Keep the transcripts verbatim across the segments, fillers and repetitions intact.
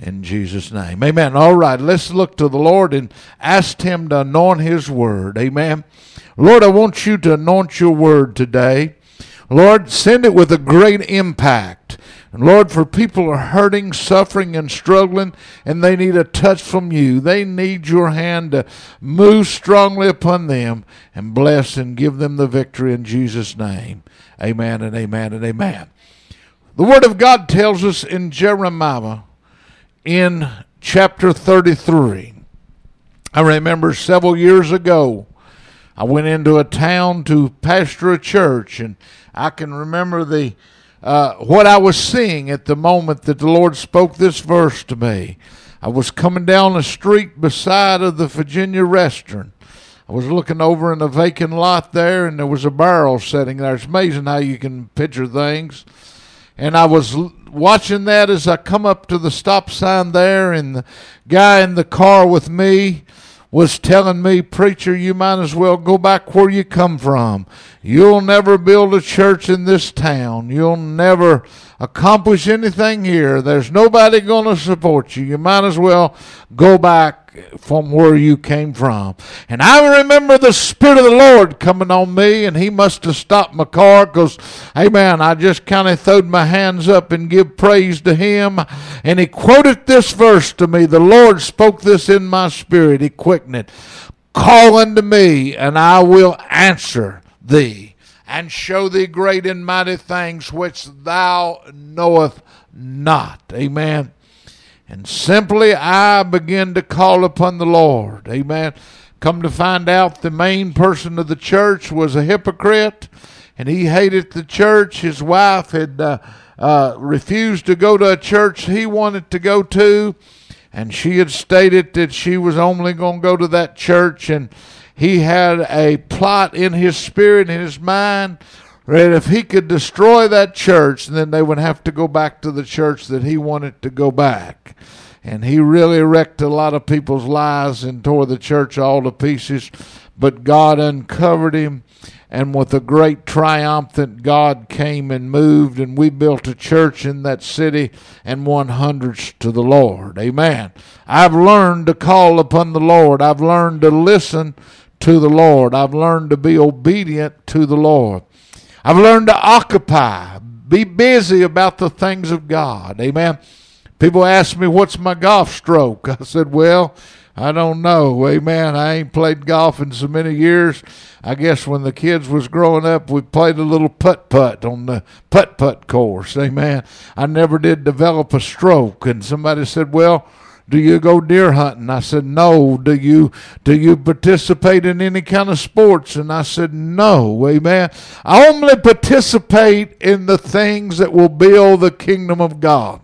in Jesus' name. Amen. All right, let's look to the Lord and ask Him to anoint His word. Amen. Lord, I want you to anoint your word today. Lord, send it with a great impact. And Lord, for people are hurting, suffering, and struggling, and they need a touch from you. They need your hand to move strongly upon them and bless and give them the victory in Jesus' name. Amen and amen and amen. The Word of God tells us in Jeremiah in chapter thirty-three. I remember several years ago, I went into a town to pastor a church, and I can remember the uh, what I was seeing at the moment that the Lord spoke this verse to me. I was coming down the street beside of the Virginia restaurant. I was looking over in a vacant lot there, and there was a barrel sitting there. It's amazing how you can picture things. And I was watching that as I come up to the stop sign there, and the guy in the car with me was telling me, "Preacher, you might as well go back where you come from. You'll never build a church in this town. You'll never accomplish anything here. There's nobody going to support you. You might as well go back from where you came from." And I remember the Spirit of the Lord coming on me, and He must have stopped my car because, amen, I just kind of throwed my hands up and give praise to Him. And He quoted this verse to me. The Lord spoke this in my spirit. He quickened it. "Call unto me, and I will answer thee, and show thee great and mighty things which thou knowest not." Amen. And simply I began to call upon the Lord. Amen. Come to find out, the main person of the church was a hypocrite, and he hated the church. His wife had uh, uh, refused to go to a church he wanted to go to, and she had stated that she was only going to go to that church, and he had a plot in his spirit, in his mind, that if he could destroy that church, then they would have to go back to the church that he wanted to go back. And he really wrecked a lot of people's lives and tore the church all to pieces. But God uncovered him, and with a great triumphant, God came and moved, and we built a church in that city and won hundreds to the Lord. Amen. I've learned to call upon the Lord. I've learned to listen to the Lord. I've learned to be obedient to the Lord. I've learned to occupy, be busy about the things of God. Amen. People ask me, what's my golf stroke? I said, well, I don't know. Amen. I ain't played golf in so many years. I guess when the kids was growing up, we played a little putt-putt on the putt-putt course. Amen. I never did develop a stroke. And somebody said, well, do you go deer hunting? I said, no. Do you do you participate in any kind of sports? And I said, no. Amen. I only participate in the things that will build the kingdom of God,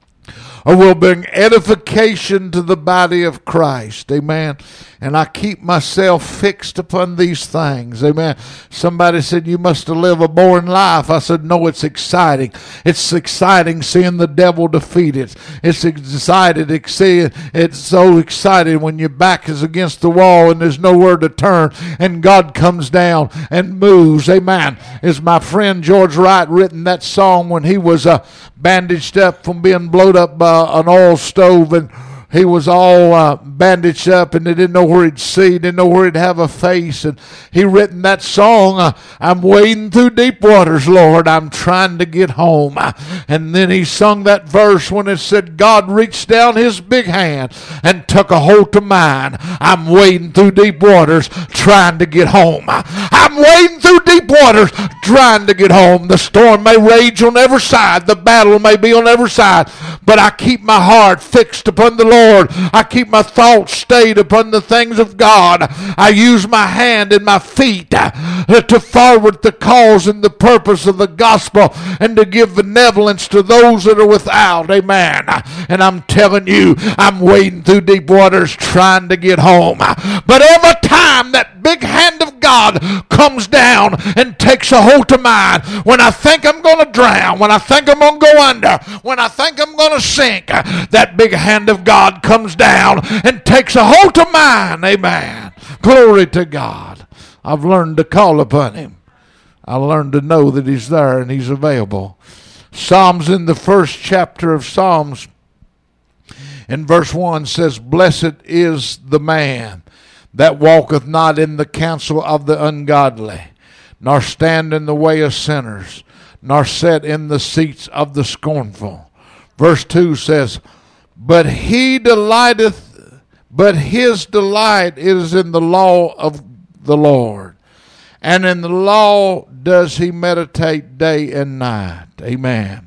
or will bring edification to the body of Christ. Amen. And I keep myself fixed upon these things. Amen. Somebody said, you must have lived a boring life. I said, no, it's exciting. It's exciting seeing the devil defeated. It's excited. It's so exciting when your back is against the wall and there's nowhere to turn, and God comes down and moves. Amen. Is my friend George Wright written that song when he was uh, bandaged up from being blowed up by an oil stove, and he was all uh, bandaged up, and they didn't know where he'd see, didn't know where he'd have a face. And he written that song, uh, I'm wading through deep waters, Lord, I'm trying to get home. And then he sung that verse when it said, God reached down his big hand and took a hold to mine. I'm wading through deep waters, trying to get home. I'm wading through deep waters, trying to get home. The storm may rage on every side, the battle may be on every side, but I keep my heart fixed upon the Lord. Lord, I keep my thoughts stayed upon the things of God. I use my hand and my feet uh, to forward the cause and the purpose of the gospel, and to give benevolence to those that are without. Amen. And I'm telling you, I'm wading through deep waters trying to get home. But every time that big hand of God comes down and takes a hold of mine, when I think I'm going to drown, when I think I'm going to go under, when I think I'm going to sink, that big hand of God comes down and takes a hold of mine. Amen. Glory to God. I've learned to call upon him. I learned to know that he's there and he's available. Psalms, in the first chapter of Psalms, in verse one says, "Blessed is the man that walketh not in the counsel of the ungodly, nor stand in the way of sinners, nor sit in the seats of the scornful." Verse two says, "But he delighteth, but his delight is in the law of the Lord, and in the law does he meditate day and night." Amen.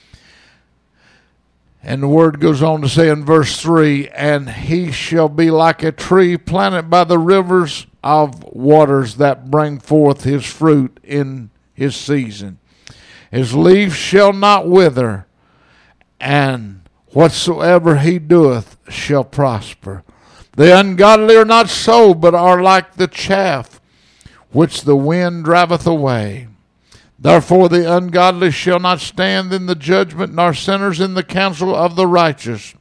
And the word goes on to say in verse three, "And he shall be like a tree planted by the rivers of waters, that bring forth his fruit in his season. His leaf shall not wither, and whatsoever he doeth shall prosper. The ungodly are not so, but are like the chaff which the wind driveth away. Therefore the ungodly shall not stand in the judgment, nor sinners in the counsel of the righteous."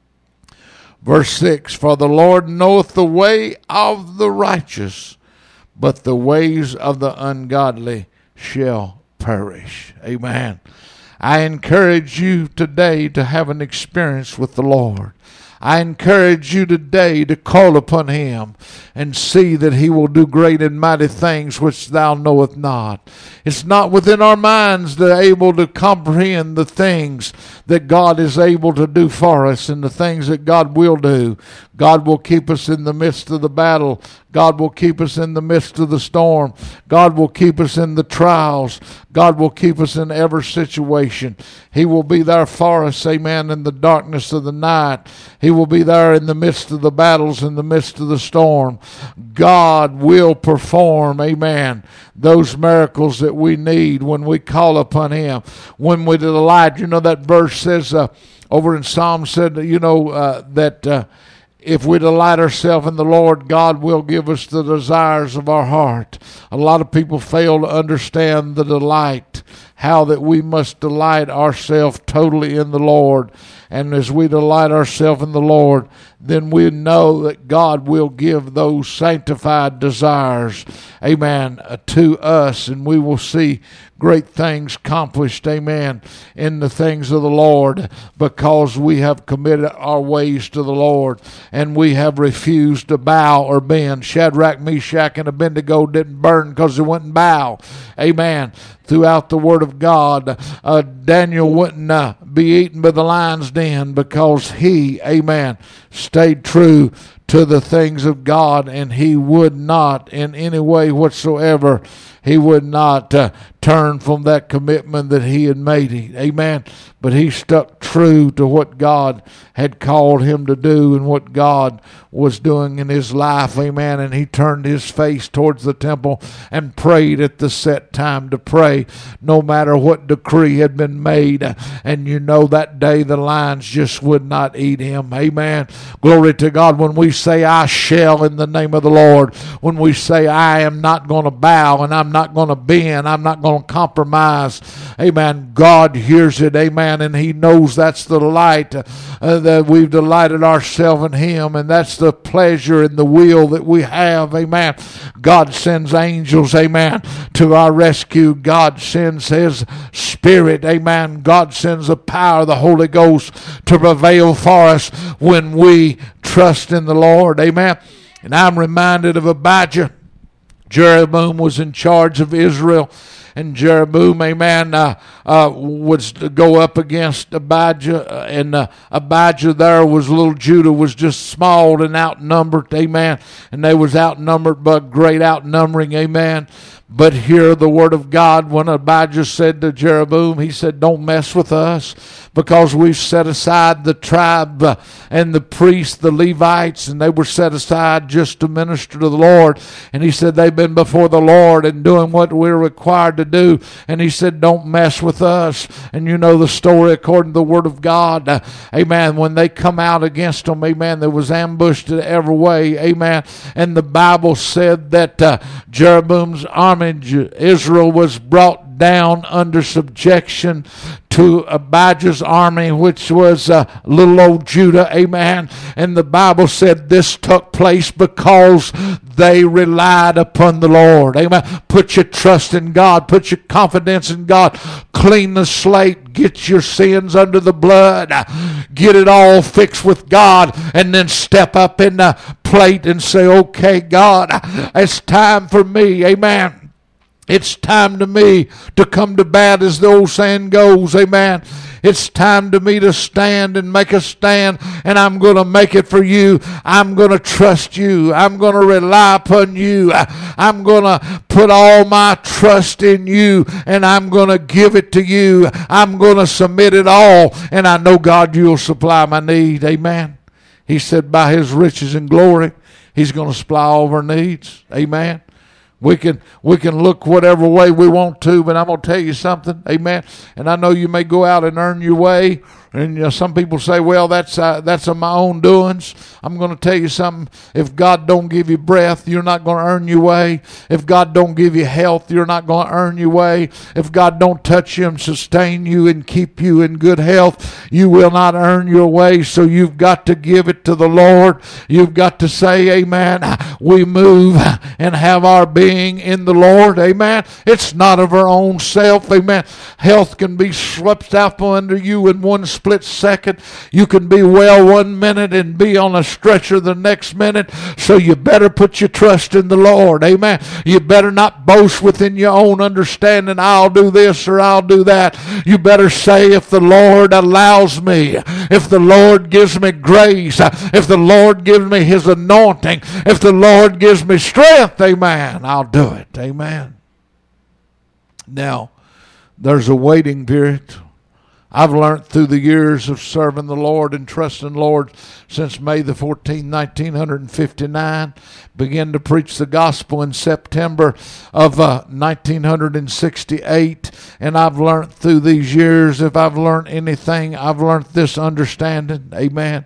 Verse six, "For the Lord knoweth the way of the righteous, but the ways of the ungodly shall perish." Amen. I encourage you today to have an experience with the Lord. I encourage you today to call upon him and see that he will do great and mighty things which thou knowest not. It's not within our minds to able to comprehend the things that God is able to do for us and the things that God will do. God will keep us in the midst of the battle. God will keep us in the midst of the storm. God will keep us in the trials. God will keep us in every situation. He will be there for us, amen, in the darkness of the night. He will be there in the midst of the battles, in the midst of the storm. God will perform, amen, those miracles that we need when we call upon him. When we delight, you know that verse says uh, over in Psalm said, you know, uh, that uh, if we delight ourselves in the Lord, God will give us the desires of our heart. A lot of people fail to understand the delight, how that we must delight ourselves totally in the Lord. And as we delight ourselves in the Lord, then we know that God will give those sanctified desires, amen, to us, and we will see great things accomplished, amen, in the things of the Lord, because we have committed our ways to the Lord, and we have refused to bow or bend. Shadrach, Meshach, and Abednego didn't burn because they wouldn't bow, amen. Throughout the Word of God, uh, Daniel wouldn't uh, be eaten by the lion's den because he, amen, stayed true to the things of God, and he would not in any way whatsoever, he would not uh, turn from that commitment that he had made. Amen. But he stuck true to what God had called him to do and what God was doing in his life. Amen. And he turned his face towards the temple and prayed at the set time to pray, no matter what decree had been made. And you know that day the lions just would not eat him. Amen. Glory to God. When we say, "I shall," in the name of the Lord, when we say, "I am not going to bow and I'm not going to bend, I'm not going to compromise," amen, God hears it, amen, and he knows that's the delight, uh, that we've delighted ourselves in him, and that's the pleasure and the will that we have, amen. God sends angels, amen, to our rescue. God sends his Spirit, amen. God sends the power of the Holy Ghost to prevail for us when we trust in the Lord, amen. And I'm reminded of Abijah. Jeroboam was in charge of Israel, and Jeroboam, amen, uh, uh, was to go up against Abijah, uh, and uh, Abijah there was little Judah was just small and outnumbered, amen, and they was outnumbered but great outnumbering, amen. But hear the word of God when Abijah said to Jeroboam, he said, "Don't mess with us, because we've set aside the tribe uh, and the priests, the Levites, and they were set aside just to minister to the Lord." And he said, "They've been before the Lord and doing what we're required to do." And he said, "Don't mess with us." And you know the story according to the word of God. Uh, amen. When they come out against them, amen, there was ambushed in every way. Amen. And the Bible said that uh, Jeroboam's army, Israel, was brought down under subjection to Abijah's army, which was uh, little old Judah, amen. And the Bible said this took place because they relied upon the Lord, amen. Put your trust in God, put your confidence in God, clean the slate, get your sins under the blood, get it all fixed with God, and then step up in the plate and say, okay, God, it's time for me, amen. It's time to me to come to bat, as the old saying goes, amen. It's time to me to stand and make a stand, and I'm going to make it for you. I'm going to trust you. I'm going to rely upon you. I'm going to put all my trust in you, and I'm going to give it to you. I'm going to submit it all, and I know, God, you'll supply my need, amen. He said by his riches and glory, he's going to supply all of our needs, amen. We can we can look whatever way we want to, but I'm going to tell you something, amen. And I know you may go out and earn your way, and you know, some people say, well, that's uh, that's of my own doings. I'm going to tell you something. If God don't give you breath, you're not going to earn your way. If God don't give you health, you're not going to earn your way. If God don't touch you and sustain you and keep you in good health, you will not earn your way. So you've got to give it to the Lord. You've got to say, amen, we move and have our being in the Lord, amen. It's not of our own self, amen. Health can be swept out from under you in one split second. You can be well one minute and be on a stretcher the next minute. So you better put your trust in the Lord, amen. You better not boast within your own understanding, I'll do this or I'll do that. You better say, if the Lord allows me, if the Lord gives me grace, if the Lord gives me his anointing, if the Lord gives me strength, amen, I'll do it, amen. Now, there's a waiting period. I've learned through the years of serving the Lord and trusting the Lord since May the fourteenth, nineteen fifty-nine. Began to preach the gospel in September of uh, nineteen sixty-eight. And I've learned through these years, if I've learned anything, I've learned this understanding. Amen.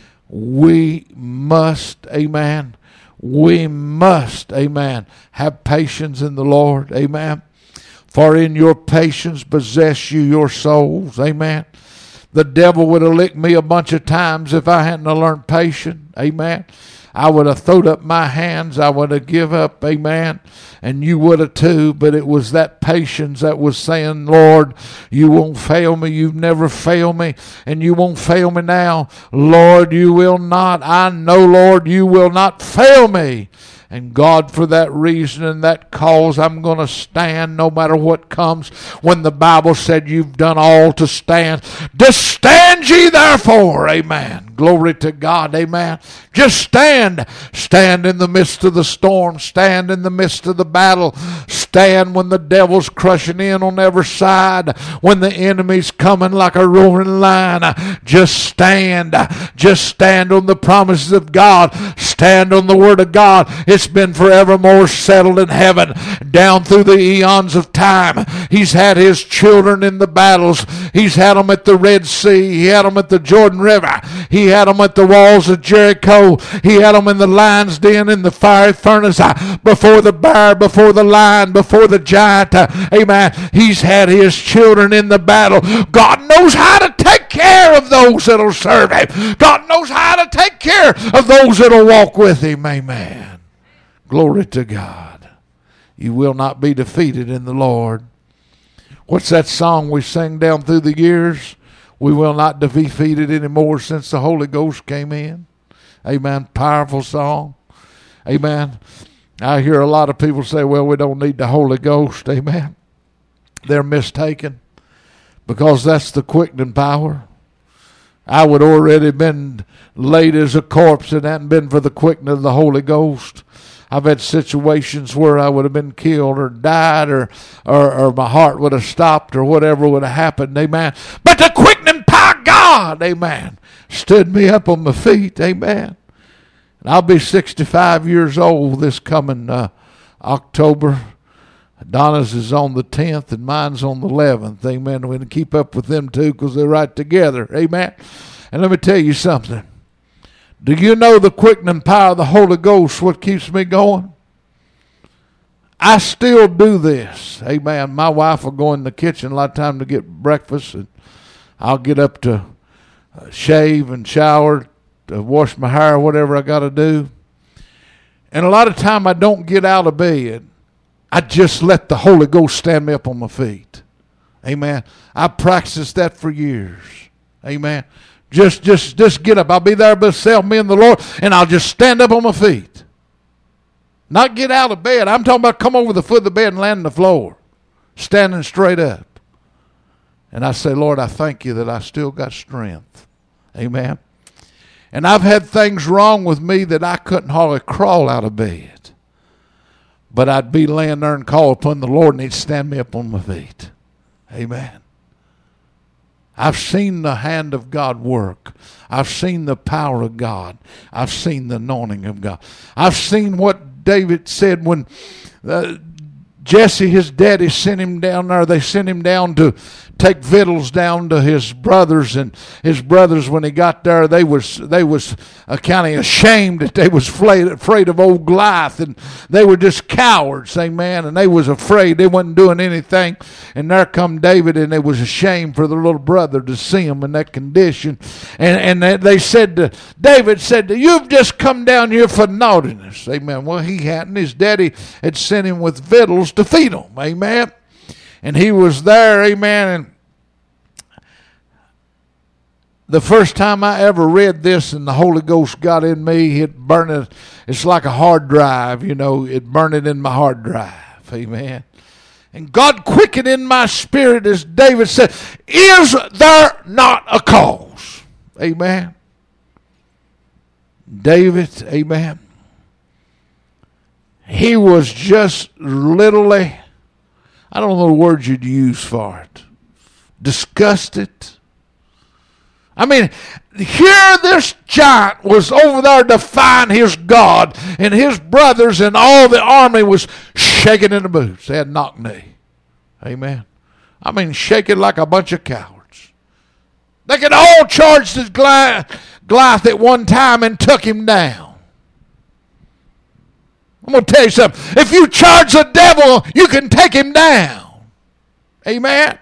We must, amen, we must, amen, have patience in the Lord. Amen. For in your patience possess you your souls. Amen. The devil would have licked me a bunch of times if I hadn't learned patience. Amen. I would have thrown up my hands. I would have give up. Amen. And you would have too. But it was that patience that was saying, Lord, you won't fail me. You've never failed me. And you won't fail me now. Lord, you will not. I know, Lord, you will not fail me. And God, for that reason and that cause, I'm going to stand no matter what comes. When the Bible said you've done all to stand, just stand ye therefore. Amen. Glory to God. Amen. Just stand. Stand in the midst of the storm. Stand in the midst of the battle. Stand when the devil's crushing in on every side. When the enemy's coming like a roaring lion. Just stand. Just stand on the promises of God. Stand on the word of God. It's been forevermore settled in heaven. Down through the eons of time, he's had his children in the battles. He's had them at the Red Sea. He had them at the Jordan River. He had them at the walls of Jericho. He had them in the lion's den, in the fiery furnace, before the bear, before the lion, before the giant. Amen. He's had his children in the battle. God knows how to take care of those that'll serve him. God knows how to take care of those that'll walk with him. Amen. Glory to God. You will not be defeated in the Lord. What's that song we sang down through the years? We will not be defeated anymore since the Holy Ghost came in. Amen. Powerful song. Amen. I hear a lot of people say, well, we don't need the Holy Ghost. Amen. They're mistaken, because that's the quickening power. I would already been laid as a corpse if it hadn't been for the quickening of the Holy Ghost. I've had situations where I would have been killed or died, or, or, or my heart would have stopped, or whatever would have happened. Amen. But the quickening power of God, amen, stood me up on my feet. Amen. And I'll be sixty-five years old this coming uh, October. Donna's is on the tenth and mine's on the eleventh. Amen. We can keep up with them too because they're right together. Amen. And let me tell you something. Do you know the quickening power of the Holy Ghost, what keeps me going? I still do this. Amen. My wife will go in the kitchen a lot of time to get breakfast, and I'll get up to shave and shower, to wash my hair, whatever I got to do. And a lot of time I don't get out of bed. I just let the Holy Ghost stand me up on my feet. Amen. I practiced that for years. Amen. Just, just, just get up. I'll be there by myself, me and the Lord, and I'll just stand up on my feet. Not get out of bed. I'm talking about come over the foot of the bed and land on the floor, standing straight up. And I say, Lord, I thank you that I still got strength. Amen. And I've had things wrong with me that I couldn't hardly crawl out of bed. But I'd be laying there and call upon the Lord, and he'd stand me up on my feet. Amen. I've seen the hand of God work. I've seen the power of God. I've seen the anointing of God. I've seen what David said when uh, Jesse, his daddy, sent him down there. They sent him down to take victuals down to his brothers, and his brothers, when he got there, they was they was uh, kind of ashamed that they was afraid, afraid of old Goliath, and they were just cowards, amen, and they was afraid. They wasn't doing anything, and there come David, and it was a shame for the little brother to see him in that condition, and and they said to, David said, to, you've just come down here for naughtiness, amen. Well, he hadn't. His daddy had sent him with victuals to feed him, amen. And he was there, amen. And the first time I ever read this and the Holy Ghost got in me, it burned it. It's like a hard drive, you know. It burned it in my hard drive, amen. And God quickened in my spirit, as David said, is there not a cause? Amen. David, amen. He was just literally, I don't know the words you'd use for it, disgusted. I mean, here this giant was over there defying his God, and his brothers and all the army was shaking in the boots. They had knock knee. Amen. I mean, shaking like a bunch of cowards. They could all charge this Goliath at one time and took him down. I'm going to tell you something. If you charge the devil, you can take him down. Amen.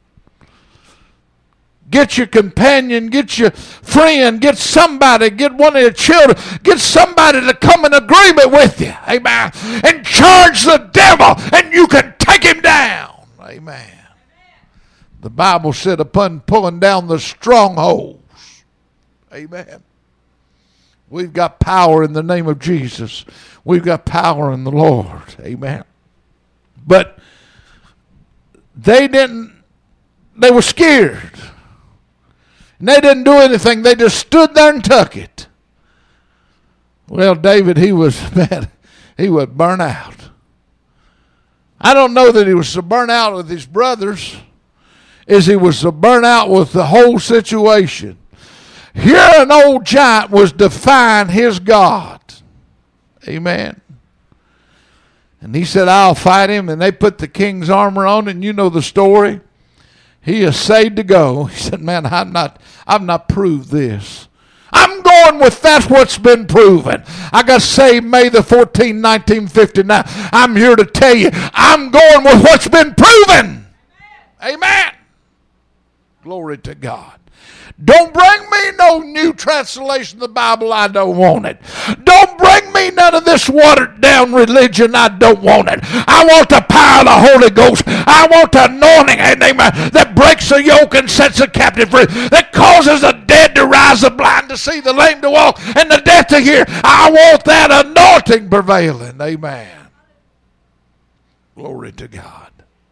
Get your companion, get your friend, get somebody, get one of your children, get somebody to come in agreement with you. Amen. And charge the devil, and you can take him down. Amen. The Bible said upon pulling down the strongholds. Amen. We've got power in the name of Jesus. We've got power in the Lord. Amen. But they didn't, they were scared. And they didn't do anything. They just stood there and took it. Well, David, he was, man, he was burnt out. I don't know that he was so burnt out with his brothers as he was so burnt out with the whole situation. Here an old giant was defying his God. Amen. And he said, I'll fight him. And they put the king's armor on, and you know the story. He essayed to go. He said, man, I'm not, I've not proved this. I'm going with that's what's been proven. I got saved May the fourteenth, nineteen fifty-nine. I'm here to tell you, I'm going with what's been proven. Amen. Amen. Glory to God. Don't bring me no new translation of the Bible. I don't want it. Don't bring me none of this watered down religion. I don't want it. I want the power of the Holy Ghost. I want the anointing, amen, that breaks the yoke and sets the captive free, that causes the dead to rise, the blind to see, the lame to walk, and the deaf to hear. I want that anointing prevailing. Amen. Glory to God.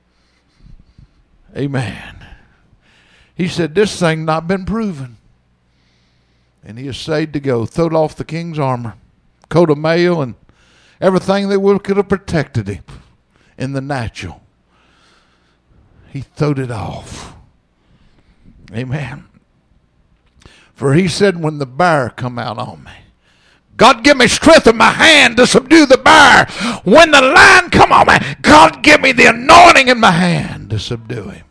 Amen. He said, this thing not been proven. And he essayed to go, throwed off the king's armor, coat of mail, and everything that would could have protected him in the natural. He throwed it off. Amen. For he said, when the bear come out on me, God give me strength in my hand to subdue the bear. When the lion come on me, God give me the anointing in my hand to subdue him.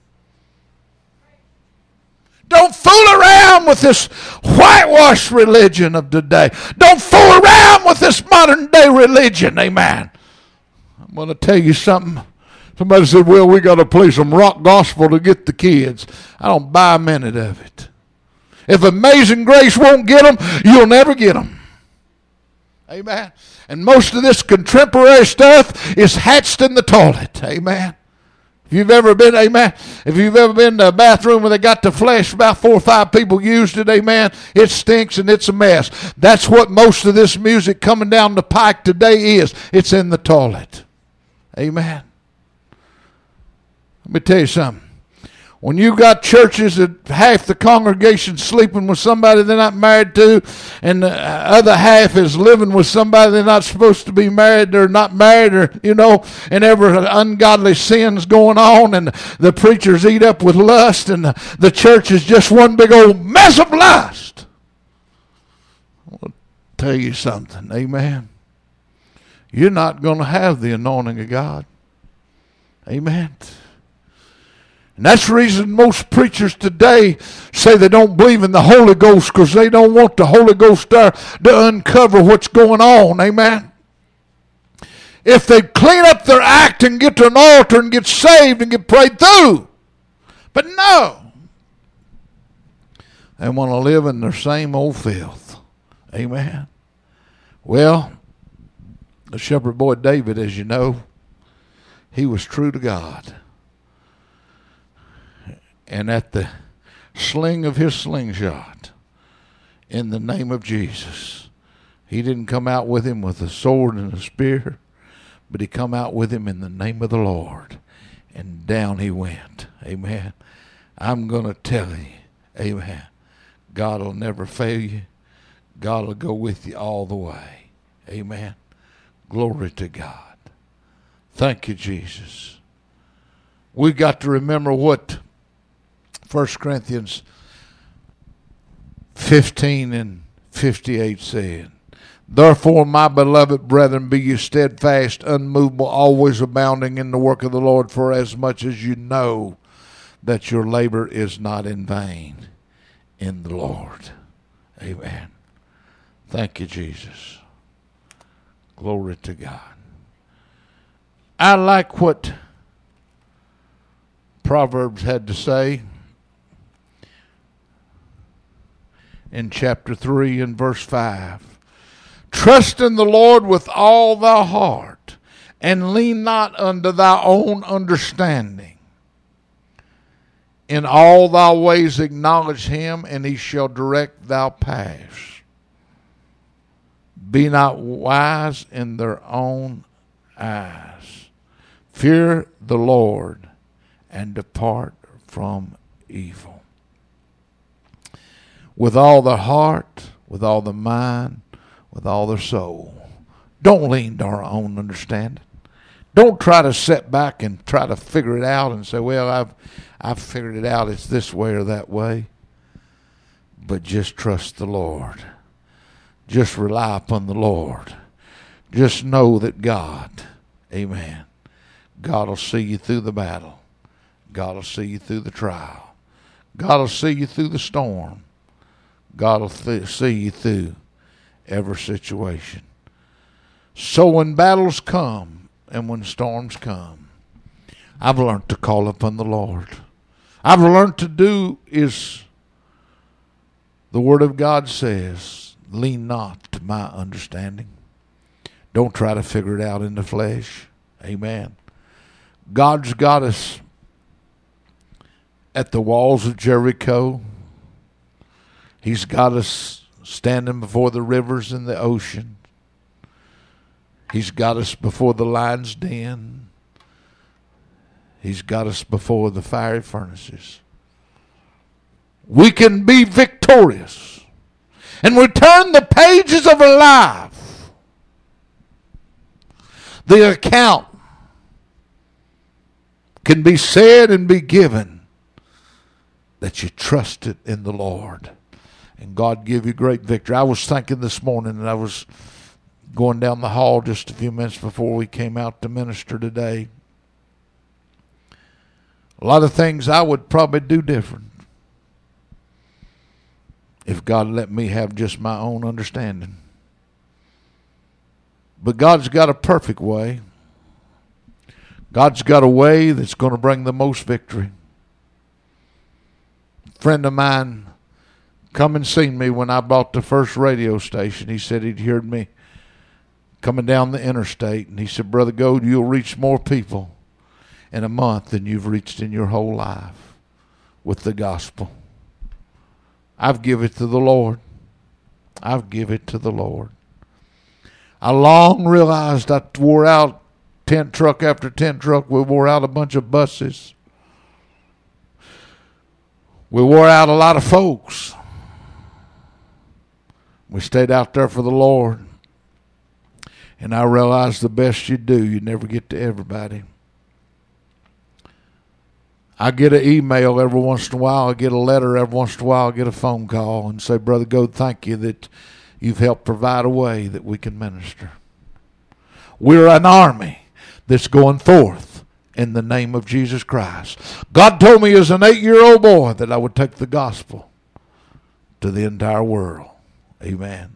Don't fool around with this whitewashed religion of today. Don't fool around with this modern day religion. Amen. I'm going to tell you something. Somebody said, well, we got to play some rock gospel to get the kids. I don't buy a minute of it. If Amazing Grace won't get them, you'll never get them. Amen. And most of this contemporary stuff is hatched in the toilet. Amen. If you've ever been, amen, if you've ever been to a bathroom where they got the flesh, about four or five people used it, amen, it stinks and it's a mess. That's what most of this music coming down the pike today is. It's in the toilet. Amen. Let me tell you something. When you got churches that half the congregation sleeping with somebody they're not married to, and the other half is living with somebody they're not supposed to be married, they're not married, or, you know, and every ungodly sin's going on, and the preachers eat up with lust, and the, the church is just one big old mess of lust. I'll tell you something, amen. You're not going to have the anointing of God. Amen. And that's the reason most preachers today say they don't believe in the Holy Ghost, because they don't want the Holy Ghost there to uncover what's going on. Amen. If they clean up their act and get to an altar and get saved and get prayed through. But no. They want to live in their same old filth. Amen. Well, the shepherd boy David, as you know, he was true to God. And at the sling of his slingshot, in the name of Jesus, he didn't come out with him with a sword and a spear, but he come out with him in the name of the Lord. And down he went. Amen. I'm going to tell you, amen, God will never fail you. God will go with you all the way. Amen. Glory to God. Thank you, Jesus. We've got to remember what First Corinthians fifteen and fifty-eight said. Therefore, my beloved brethren, be you steadfast, unmovable, always abounding in the work of the Lord, for as much as you know that your labor is not in vain in the Lord. Amen. Thank you, Jesus. Glory to God. I like what Proverbs had to say in chapter three and verse five. Trust in the Lord with all thy heart, and lean not unto thy own understanding. In all thy ways acknowledge him, and he shall direct thy paths. Be not wise in their own eyes. Fear the Lord, and depart from evil. With all their heart, with all their mind, with all their soul. Don't lean to our own understanding. Don't try to sit back and try to figure it out and say, well, I've I've figured it out. It's this way or that way. But just trust the Lord. Just rely upon the Lord. Just know that God, amen, God will see you through the battle. God will see you through the trial. God will see you through the storm. God will th- see you through every situation. So when battles come and when storms come, I've learned to call upon the Lord. I've learned to do is the Word of God says, lean not to my understanding. Don't try to figure it out in the flesh. Amen. God's got us at the walls of Jericho. He's got us standing before the rivers and the ocean. He's got us before the lion's den. He's got us before the fiery furnaces. We can be victorious and return the pages of our life. The account can be said and be given that you trusted in the Lord. And God give you great victory. I was thinking this morning, and I was going down the hall just a few minutes before we came out to minister today. A lot of things I would probably do different if God let me have just my own understanding. But God's got a perfect way. God's got a way that's going to bring the most victory. A friend of mine come and seen me when I bought the first radio station. He said he'd heard me coming down the interstate, and he said, Brother Gold, you'll reach more people in a month than you've reached in your whole life with the gospel. I've given it to the Lord. I've given it to the Lord. I long realized I wore out tent truck after tent truck. We wore out a bunch of buses. We wore out a lot of folks. We stayed out there for the Lord. And I realized the best you do, you never get to everybody. I get an email every once in a while. I get a letter every once in a while. I get a phone call and say, Brother Gold, thank you that you've helped provide a way that we can minister. We're an army that's going forth in the name of Jesus Christ. God told me as an eight-year-old boy that I would take the gospel to the entire world. Amen.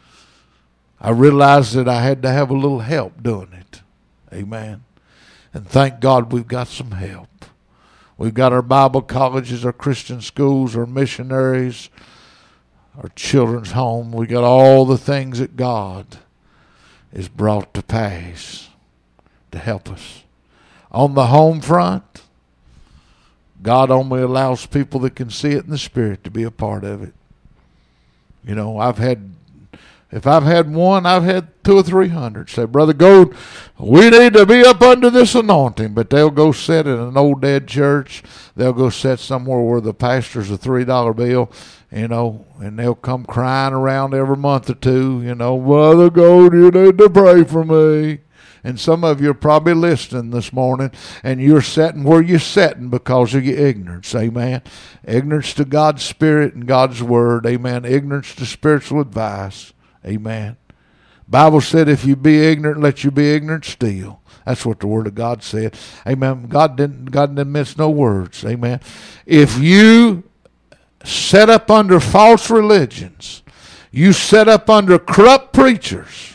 I realized that I had to have a little help doing it. Amen. And thank God we've got some help. We've got our Bible colleges, our Christian schools, our missionaries, our children's home. We got all the things that God is brought to pass to help us. On the home front, God only allows people that can see it in the spirit to be a part of it. You know, I've had, if I've had one, I've had two or three hundred say, Brother Gold, we need to be up under this anointing. But they'll go sit in an old dead church. They'll go sit somewhere where the pastor's a three dollar bill, you know, and they'll come crying around every month or two, you know, Brother Gold, you need to pray for me. And some of you are probably listening this morning, and you're sitting where you're sitting because of your ignorance. Amen. Ignorance to God's Spirit and God's Word. Amen. Ignorance to spiritual advice. Amen. Bible said if you be ignorant, let you be ignorant still. That's what the Word of God said. Amen. God didn't, God didn't miss no words. Amen. If you set up under false religions, you set up under corrupt preachers,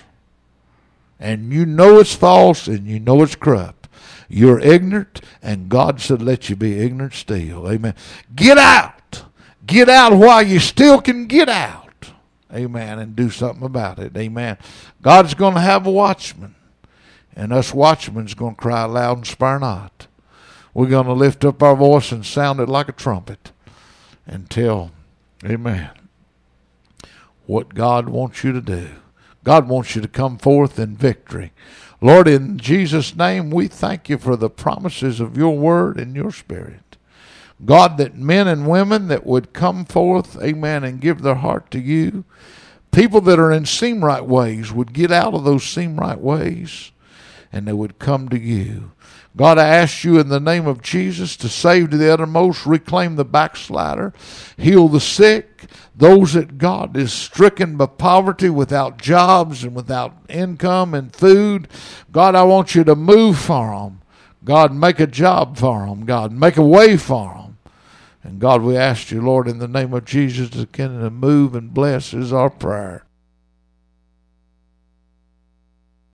and you know it's false and you know it's corrupt, you're ignorant, and God said let you be ignorant still. Amen. Get out. Get out while you still can get out. Amen. And do something about it. Amen. God's going to have a watchman, and us watchmen's going to cry loud and spare not. We're going to lift up our voice and sound it like a trumpet and tell, amen, what God wants you to do. God wants you to come forth in victory. Lord, in Jesus' name, we thank you for the promises of your word and your spirit. God, that men and women that would come forth, amen, and give their heart to you, people that are in seem right ways would get out of those seem right ways, and they would come to you. God, I ask you in the name of Jesus to save to the uttermost, reclaim the backslider, heal the sick, those that God is stricken by poverty, without jobs and without income and food. God, I want you to move for them. God, make a job for them. God, make a way for them. And God, we ask you, Lord, in the name of Jesus, to continue to move and bless is our prayer.